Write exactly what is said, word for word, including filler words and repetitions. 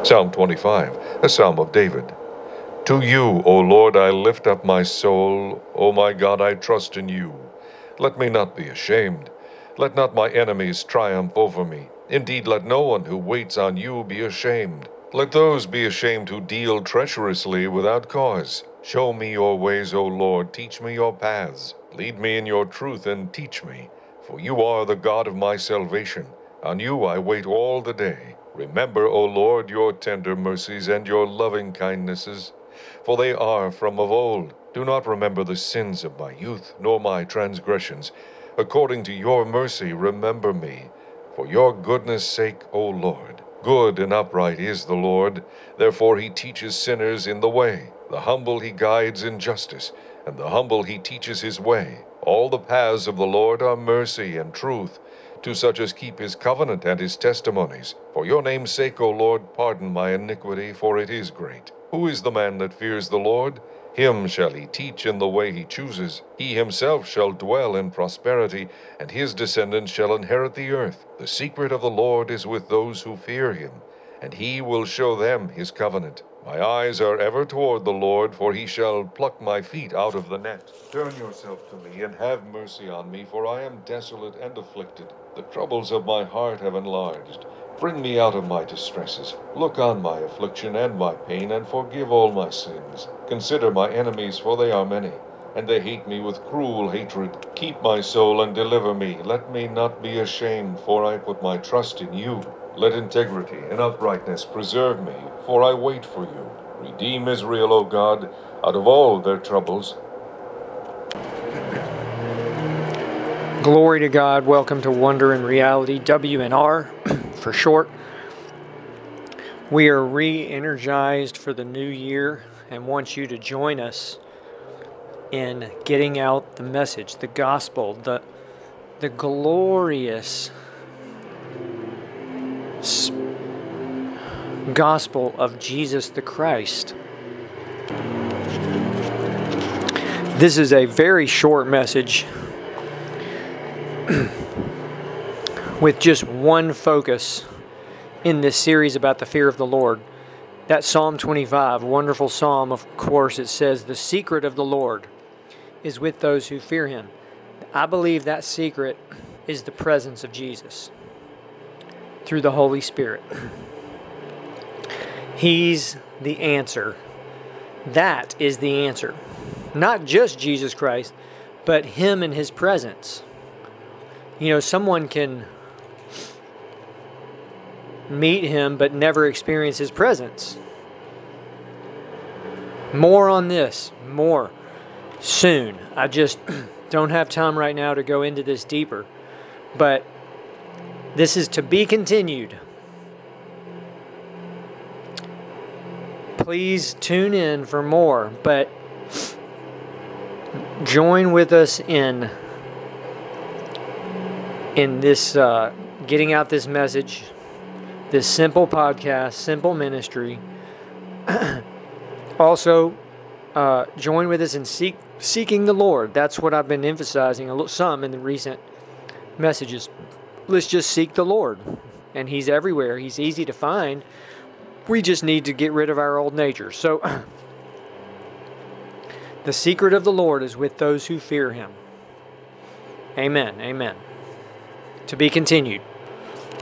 Psalm twenty-five, a psalm of David. To you, O Lord, I lift up my soul. O my God, I trust in you. Let me not be ashamed. Let not my enemies triumph over me. Indeed, let no one who waits on you be ashamed. Let those be ashamed who deal treacherously without cause. Show me your ways, O Lord. Teach me your paths. Lead me in your truth and teach me. For you are the God of my salvation. On you I wait all the day. Remember, O Lord, your tender mercies and your loving kindnesses, for they are from of old. Do not remember the sins of my youth, nor my transgressions. According to your mercy, remember me. For your goodness' sake, O Lord. Good and upright is the Lord. Therefore he teaches sinners in the way. The humble he guides in justice, and the humble he teaches his way. All the paths of the Lord are mercy and truth, to such as keep his covenant and his testimonies. For your name's sake, O Lord, pardon my iniquity, for it is great. Who is the man that fears the Lord? Him shall he teach in the way he chooses. He himself shall dwell in prosperity, and his descendants shall inherit the earth. The secret of the Lord is with those who fear him, and he will show them his covenant. My eyes are ever toward the Lord, for he shall pluck my feet out of the net. Turn yourself to me, and have mercy on me, for I am desolate and afflicted. The troubles of my heart have enlarged. Bring me out of my distresses. Look on my affliction and my pain, and forgive all my sins. Consider my enemies, for they are many, and they hate me with cruel hatred. Keep my soul and deliver me. Let me not be ashamed, for I put my trust in you. Let integrity and uprightness preserve me, for I wait for you. Redeem Israel, O God, out of all their troubles. Glory to God. Welcome to Wonder and Reality, W N R for short. We are re-energized for the new year and want you to join us in getting out the message, the gospel, the, the glorious gospel of Jesus the Christ. This is a very short message with just one focus in this series about the fear of the Lord. That Psalm twenty-five, wonderful psalm, of course, it says, the secret of the Lord is with those who fear him. I believe that secret is the presence of Jesus through the Holy Spirit. He's the answer. That is the answer. Not just Jesus Christ, but him and his presence. You know, someone can meet him but never experience his presence. More on this, more soon. I just don't have time right now to go into this deeper. But this is to be continued. Please tune in for more, but join with us in in this uh, getting out this message, this simple podcast, simple ministry. Also, uh, join with us in seek, seeking the Lord. That's what I've been emphasizing a little, some in the recent messages. Let's just seek the Lord, and he's everywhere. He's easy to find. We just need to get rid of our old nature. So, the secret of the Lord is with those who fear him. Amen. Amen. To be continued.